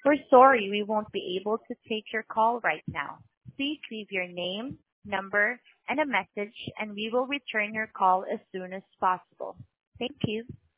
We're sorry we won't be able to take your call right now. Please leave your name, number, and a message, and we will return your call as soon as possible. Thank you.